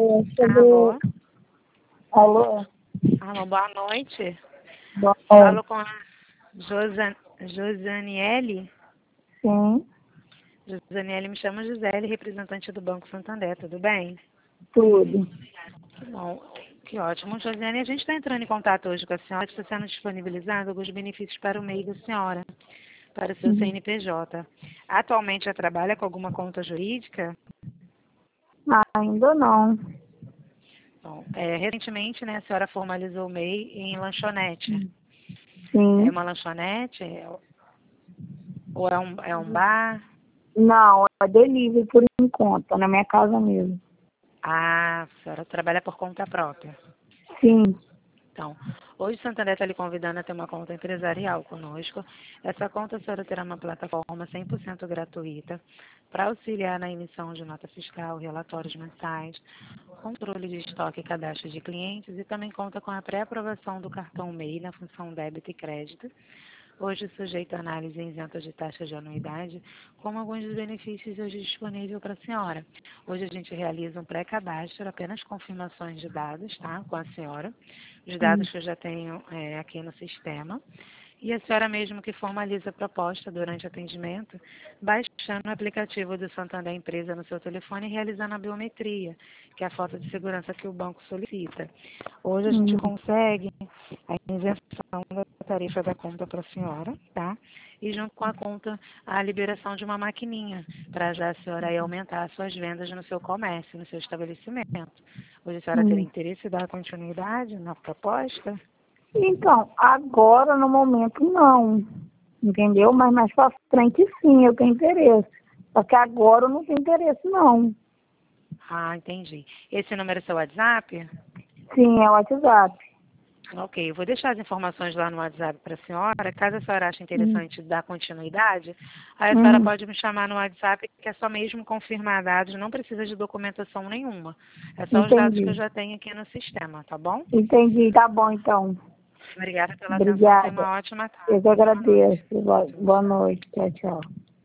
Alô? Alô? Alô, boa noite. Boa Falo noite. com a Josaniele. Sim, Josaniele, me chama Gisele, representante do Banco Santander, tudo bem? tudo. Que bom, que ótimo. Josiane, a gente está entrando em contato hoje com a senhora, está sendo disponibilizado alguns benefícios para o MEI da senhora, para o seu Uhum. CNPJ. Atualmente já trabalha com alguma conta jurídica? Ainda não. Bom, recentemente, né, a senhora formalizou o MEI em lanchonete. É Sim. uma lanchonete? Ou é um bar? Não, é delivery por enquanto, tá na minha casa mesmo. Ah, a senhora trabalha por conta própria. Sim. Então, hoje o Santander está lhe convidando a ter uma conta empresarial conosco. Essa conta a senhora terá uma plataforma 100% gratuita para auxiliar na emissão de nota fiscal, relatórios mensais, controle de estoque e cadastro de clientes e também conta com a pré-aprovação do cartão MEI na função débito e crédito. Hoje sujeito a análise isenta de taxa de anuidade, como alguns dos benefícios hoje disponível para a senhora. Hoje a gente realiza um pré-cadastro, apenas confirmações de dados, tá, com a senhora, os dados que eu já tenho aqui no sistema. E a senhora mesmo que formaliza a proposta durante o atendimento, baixando o aplicativo do Santander Empresa no seu telefone e realizando a biometria, que é a foto de segurança que o banco solicita. Hoje a gente Uhum. consegue a isenção da tarifa da conta para a senhora, tá? E junto com a conta, a liberação de uma maquininha, para já a senhora aí aumentar as suas vendas no seu comércio, no seu estabelecimento. Hoje a senhora teria Uhum. interesse em dar continuidade na proposta? Então, agora no momento não. Entendeu? Mas mais pra frente sim, eu tenho interesse. Só que agora eu não tenho interesse não. Ah, entendi. Esse número é seu WhatsApp? Sim, é o WhatsApp. Ok, eu vou deixar as informações lá no WhatsApp para a senhora. Caso a senhora ache Uhum. interessante dar continuidade, aí a senhora Uhum. pode me chamar no WhatsApp, que é só mesmo confirmar dados, não precisa de documentação nenhuma. É só os dados que eu Entendi. já tenho aqui no sistema, tá bom? Entendi. Tá bom então. Obrigada pela atenção. Tenha Obrigada. uma ótima Eu que tarde. Boa noite. agradeço. Boa noite. Tchau, tchau.